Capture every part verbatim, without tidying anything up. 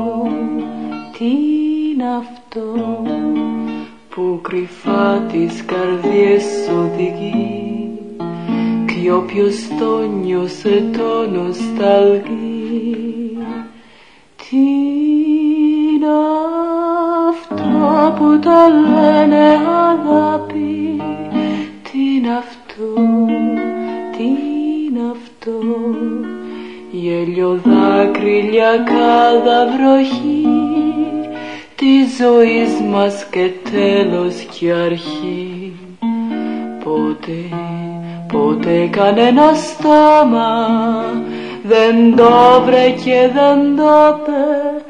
τι είναι αυτό που κρυφά τις καρδιές οδηγεί κι όποιος το νιώσε το νοσταλγεί. Τι είναι αυτό που το λένε αγάπη, τι είναι αυτό, τι είναι αυτό, γέλιο, δάκρυλια, κάδα, βροχή της ζωής μας και τέλος και αρχή. Ποτέ, ποτέ κανένα στόμα δεν το βρε και δεν το πε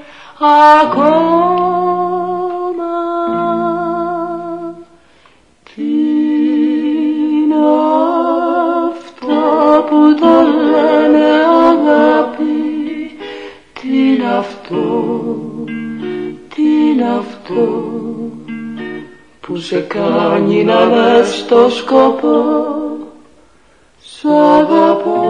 ακόμα. Τι είναι αυτό που το λένε αγάπη, τι είναι αυτό, τι είναι αυτό που σε κάνει να λες το σκοπό σ' αγαπώ.